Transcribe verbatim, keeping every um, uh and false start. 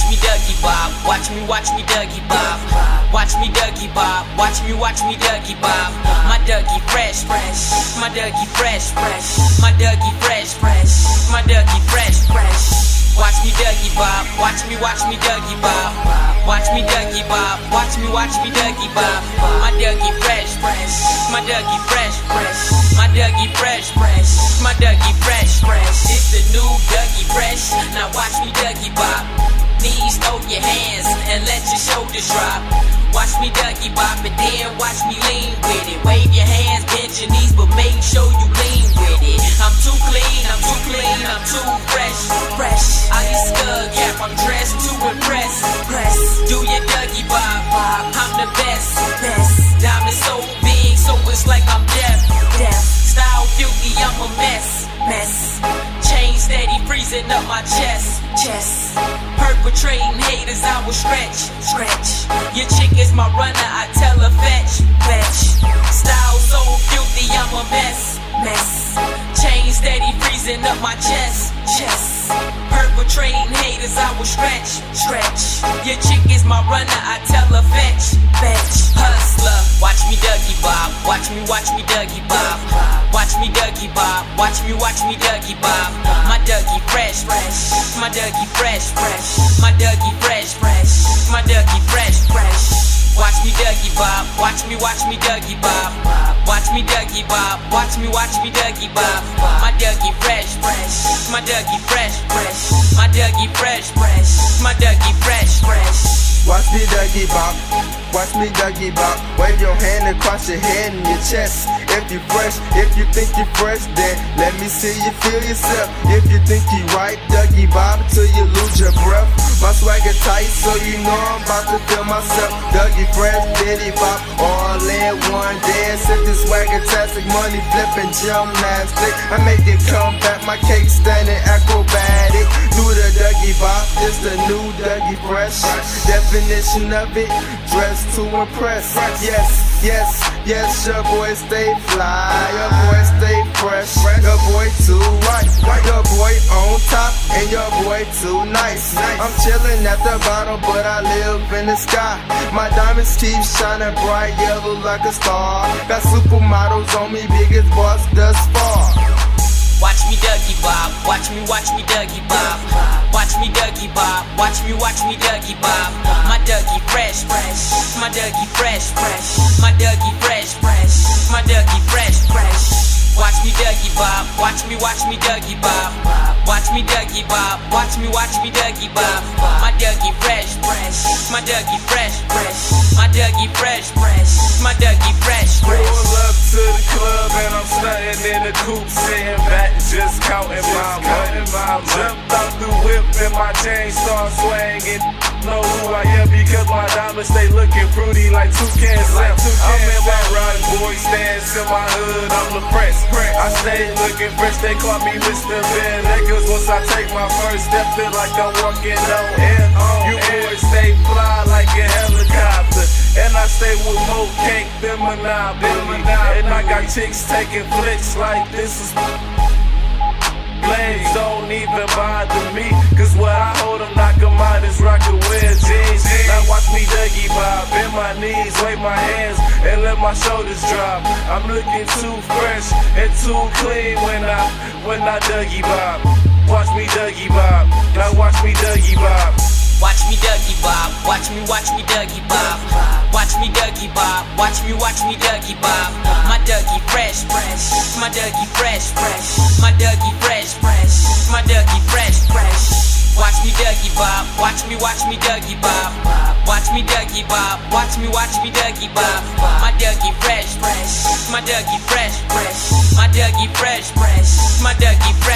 me Dougie Bob. Watch me, watch me Dougie Bob. Watch me Dougie Bob. Watch me, watch me Dougie Bob. My Dougie fresh, fresh. My Dougie fresh, fresh. My Dougie fresh, fresh. My Dougie fresh, fresh. Watch me Dougie Bob. Watch me, watch me Dougie Bob. Watch me Dougie Bob. Watch me, watch me Dougie Bob. My Dougie fresh, fresh. My Dougie fresh, fresh. My Dougie fresh, fresh. My Dougie fresh, fresh. It's the new Dougie fresh. Now watch me Dougie Bob. Knees, throw your hands and let your shoulders drop. Watch me Dougie Bob and then watch me lean with it. Wave your hands, bend your knees, but make sure you lean with it. I'm too clean, I'm too clean, I'm too fresh, fresh. I use skull cap, I'm dressed to impress. Press, do your Dougie Bob, Bob. I'm the best, best. Diamond so big, so it's like I'm deaf, deaf. Style filthy, I'm a mess, mess. Chain steady, freezing up my chest, chest. Perpetrating haters, I will stretch, stretch. Your chick is my runner, I tell her fetch, fetch. Style so filthy, I'm a mess, mess. Chain steady, freezing up my chest, chest. Perpetrating haters, I will stretch, stretch. Your chick is my runner, I tell her fetch, fetch. Hustler, watch me Dougie Bob. Watch me, watch me Dougie Bob. Watch me Dougie Bob. Watch me, watch me Dougie Bob. My Dougie fresh, fresh. My Dougie fresh, fresh. My Dougie fresh, fresh. My Dougie fresh, fresh. Watch me Dougie Bob. Watch me, watch me Dougie Bob. Watch me Dougie Bob. Watch me, watch me Dougie Bob. My Dougie fresh, fresh. My Dougie fresh, fresh. My Dougie fresh, fresh. My Dougie fresh, fresh. Watch me Dougie Bob. Watch me Dougie Bob. Wave your hand across your head and your chest. If you fresh, if you think you fresh, then let me see you feel yourself. If you think you right, Dougie Bob till you lose your breath. My swagger tight, so you know I'm about to feel myself. Dougie fresh, Diddy Bob, all in one dance. If this swagger-tastic, money flipping gymnastic, I make it come back, my cake standing acrobatic. Do the Dougie Bob, it's the new Dougie fresh. Definition of it, dress to impress. Yes, yes, yes, your boy stay fly, your boy stay fresh, your boy too right, your boy on top, and your boy too nice. I'm chilling at the bottom, but I live in the sky. My diamonds keep shining bright yellow like a star. Got supermodels on me, biggest boss thus far. Watch me Dougie Bob. Watch me, watch me Dougie Bob. Watch me Dougie Bob. Watch me, watch me Dougie Bob. My Dougie fresh, fresh. My Dougie fresh, fresh. My Dougie fresh, fresh. My Dougie fresh, fresh. Watch me Dougie Bob. Watch me, watch me Dougie Bob. Watch me Dougie Bob. Watch me, watch me Dougie Bob. My Dougie fresh, fresh. My Dougie fresh, fresh. My Dougie fresh, fresh. My Dougie fresh, fresh. Pull up to the club and I'm stunting in the coupe, sitting back, just counting my money. Jumped out the whip and my chain start swinging. Know who I am because my diamonds stay looking fruity like toucans. Like I'm in my rock boy stance in my hood, I'm the press. I stay looking fresh, they call me Mister Ben Eggers. Once I take my first step, feel like I'm walking on air. You boys stay fly like a helicopter, and I stay with more cake than Monopoly. And I got chicks taking flicks like this is blades don't even bother me, cause what I hold them knock them out is rocket wear jeans. Now watch me Dougie Bob, bend my knees, wave my hands, and let my shoulders drop. I'm looking too fresh and too clean when I, when I Dougie Bob. Watch me Dougie Bob, now watch me Dougie Bob. Watch me Dougie Bob. Watch me, watch me Dougie Bob. Watch me Dougie Bob. Watch me, watch me Dougie Bob. My Dougie fresh, fresh. My Dougie fresh, fresh. My Dougie fresh, fresh. My Dougie fresh, fresh. Watch me Dougie Bob. Watch me, watch me Dougie Bob. Watch me Dougie Bob. Watch me, watch me Dougie Bob. My Dougie fresh, fresh. My Dougie fresh, fresh. My Dougie fresh, fresh. My Dougie fresh.